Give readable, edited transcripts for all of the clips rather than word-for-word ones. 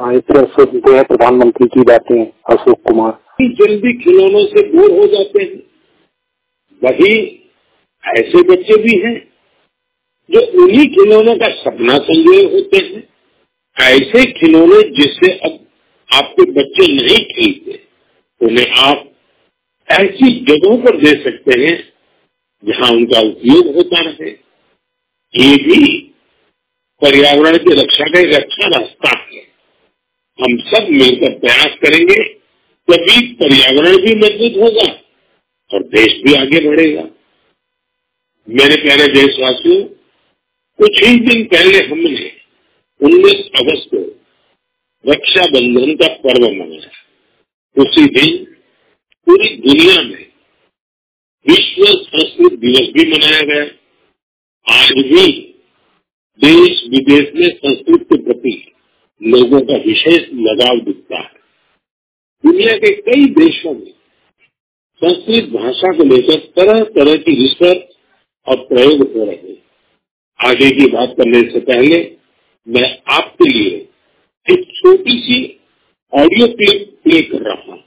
इस तरह सुनते हैं प्रधानमंत्री की बातें अशोक कुमार। जल्दी खिलौनों से बोर हो जाते हैं। वही ऐसे बच्चे भी हैं जो उन्हीं खिलौनों का सपना संजोए होते हैं। ऐसे खिलौने जिससे अब आपके बच्चे नहीं खेलते, उन्हें आप ऐसी जगहों पर दे सकते हैं जहां उनका उपयोग होता रहे। ये भी पर्यावरण की रक्षा का एक अच्छा रास्ता है। हम सब मिलकर प्रयास करेंगे तभी पर्यावरण भी मजबूत होगा और देश भी आगे बढ़ेगा। मेरे प्यारे देशवासियों, कुछ ही दिन पहले हमने 19 अगस्त को रक्षाबंधन का पर्व मनाया। उसी दिन पूरी दुनिया में विश्व संस्कृत दिवस भी मनाया गया। आज भी देश विदेश में संस्कृत के प्रति लोगों का विशेष लगाव दिखता है। दुनिया के कई देशों में संस्कृत भाषा को लेकर तरह तरह की रिसर्च और प्रयोग हो रहे हैं। आगे की बात करने से पहले मैं आपके लिए एक छोटी सी ऑडियो क्लिप प्ले कर रहा हूँ।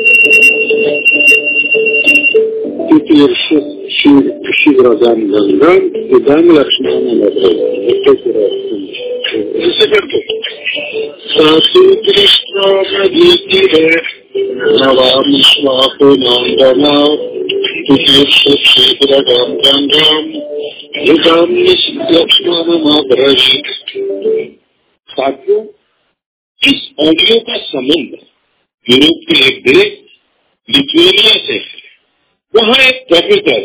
साथियों, इस ऑडियो का संबंध यूरोप के एक देश लिथुआनिया से है। वहाँ एक प्रोफेसर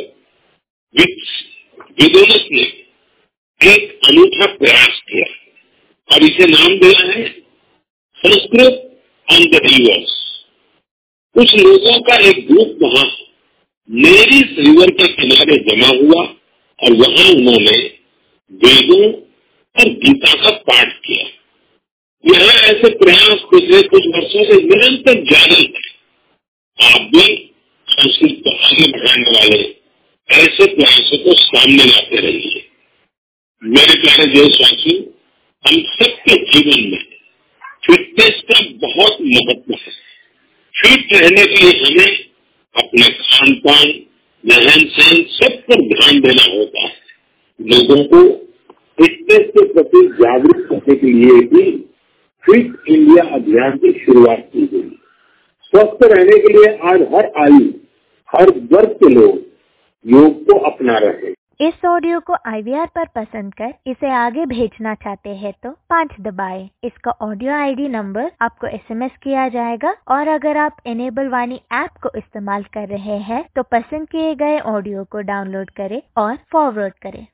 विदोनस ने एक अनूठा प्रयास किया और इसे नाम दिया है संस्कृत ऑन द रिवर्स। कुछ लोगों का एक ग्रुप वहाँ नेरीस रिवर के किनारे जमा हुआ और वहाँ उन्होंने वेदों और गीता का पाठ किया। यहाँ ऐसे प्रयास पिछले कुछ वर्षों से निरंतर जारी है। आप भी संस्कृत को आगे बढ़ाने वाले ऐसे प्रयासों को सामने लाते रहिए। मेरे प्यारे देशवासियों, हम सबके जीवन में फिटनेस का बहुत महत्व है। फिट रहने के लिए हमें अपने खान पान, रहन सहन सब पर ध्यान देना होता है। लोगों को फिटनेस के प्रति जागरूक करने के लिए भी फिट इंडिया अभियान की शुरुआत की गई। स्वस्थ रहने के लिए आज हर आयु, हर वर्ग के लोग योग को अपना रहे हैं। इस ऑडियो को IVR पर पसंद कर इसे आगे भेजना चाहते हैं तो 5 दबाएं। इसका ऑडियो ID नंबर आपको SMS किया जाएगा और अगर आप इनेबल वाणी ऐप को इस्तेमाल कर रहे हैं तो पसंद किए गए ऑडियो को डाउनलोड करें और फॉरवर्ड करें।